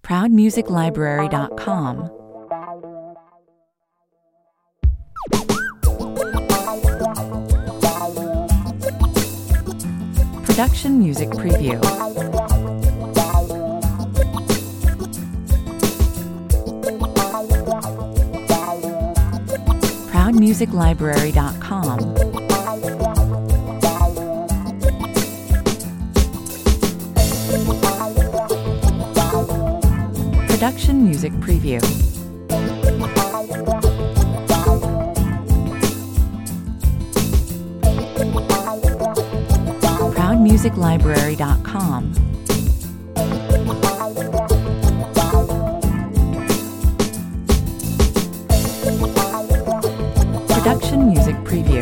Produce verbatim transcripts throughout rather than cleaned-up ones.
proud music library dot com. Production Music Preview. proud music library dot com. Production Music Preview. proud music library dot com. Production Music Preview.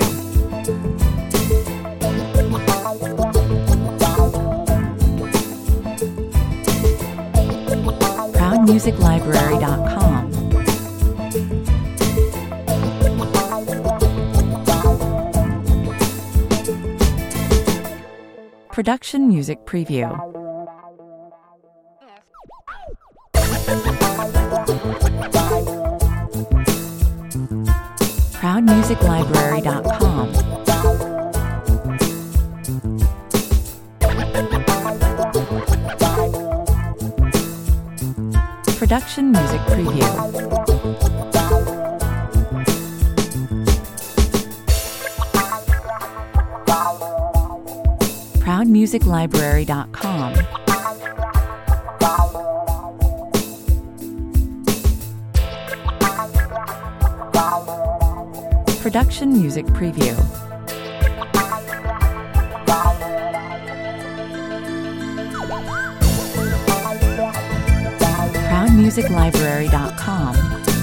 proud music library dot com. Production Music Preview. proud music library dot com. Production Music Preview. proud music library dot com. Production Music Preview. proud music library dot com.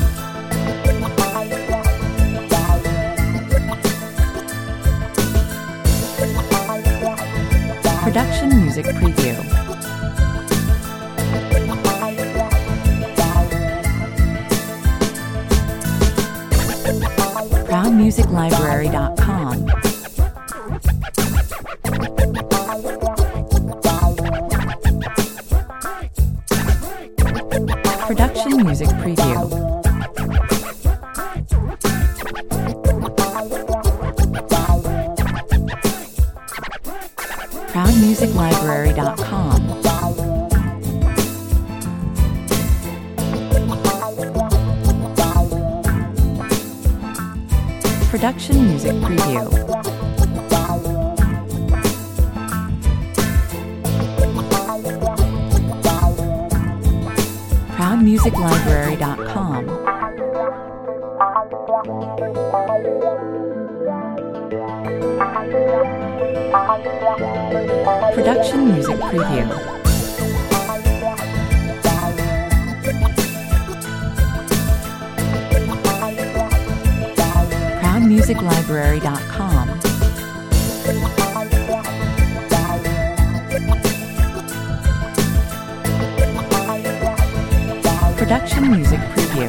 Production Music Preview. proud music library dot com. Production Music Preview. proud music library dot com. Production Music Preview. proud music library dot com. Production Music Preview. proud music library dot com. Production Music Preview.